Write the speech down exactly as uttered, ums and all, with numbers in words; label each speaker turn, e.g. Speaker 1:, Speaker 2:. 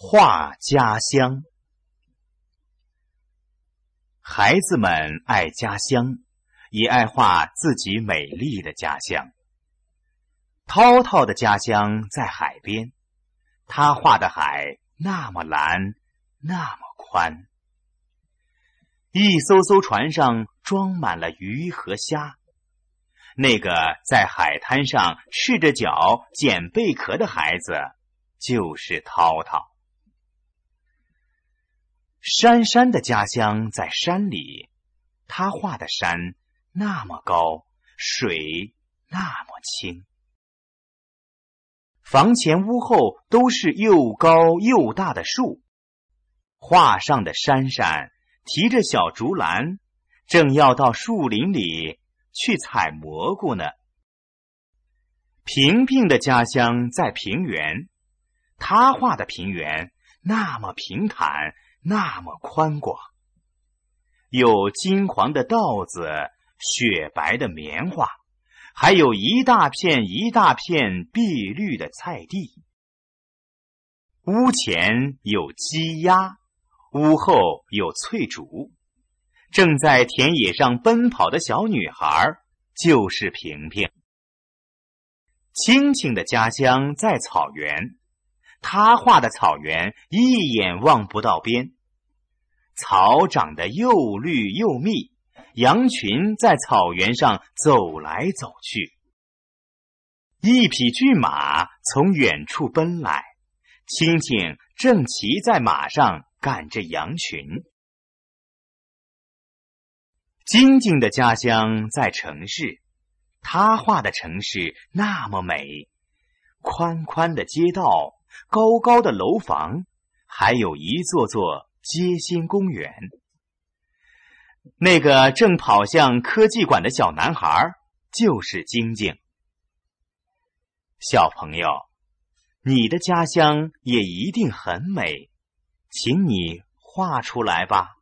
Speaker 1: 画家乡。孩子们爱家乡，也爱画自己美丽的家乡。涛涛的家乡在海边，他画的海那么蓝，那么宽。一艘艘船上装满了鱼和虾。那个在海滩上赤着脚捡贝壳的孩子，就是涛涛。珊珊的家乡在山里，她画的山那么高，水那么清。房前屋后都是又高又大的树，画上的珊珊提着小竹篮，正要到树林里去采蘑菇呢。平平的家乡在平原，她画的平原那么平坦，那么宽广，有金黄的稻子，雪白的棉花，还有一大片一大片碧绿的菜地。屋前有鸡鸭，屋后有翠竹。正在田野上奔跑的小女孩就是平平。青青的家乡在草原，她画的草原一眼望不到边，草长得又绿又密，羊群在草原上走来走去。一匹骏马从远处奔来，青青正骑在马上赶着羊群。晶晶的家乡在城市，她画的城市那么美，宽宽的街道，高高的楼房，还有一座座街心公园。那个正跑向科技馆的小男孩就是晶晶。小朋友，你的家乡也一定很美，请你画出来吧。